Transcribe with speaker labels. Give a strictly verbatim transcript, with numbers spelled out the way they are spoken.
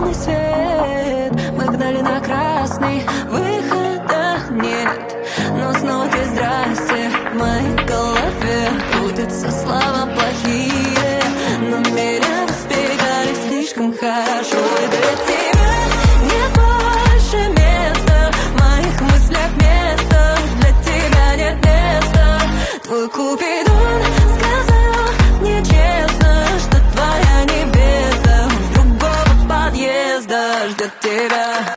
Speaker 1: белый свет. Мы гнали на красный, выхода нет. Но снова ты здрасте, в моей голове крутятся слова плохие. Намеренно сбегали слишком хорошо, и для тебя нет больше места в моих мыслях, места для тебя нет места. Твой Купидон сказал мне честно, что твоя невеста у другого подъезда ждет тебя.